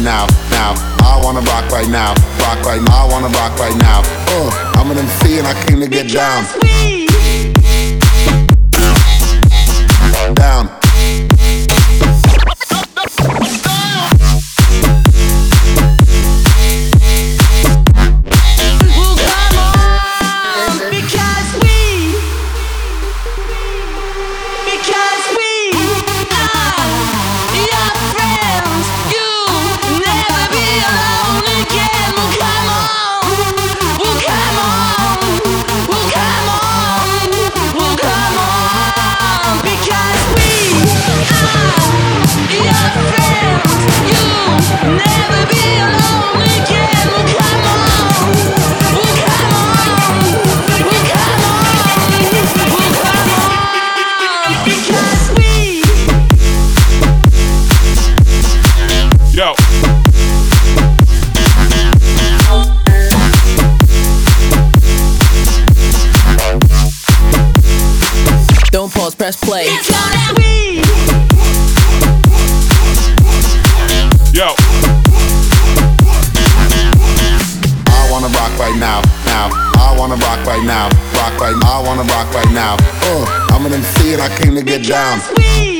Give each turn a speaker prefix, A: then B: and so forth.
A: now, now. I wanna rock right now, rock right now. I wanna rock right now. I'm an MC and I came to get down. Down.
B: Don't pause, press play.
A: Yo. I wanna rock right now, now. I wanna rock right now, rock right now. I wanna rock right now. I'm an MC and I came to get down.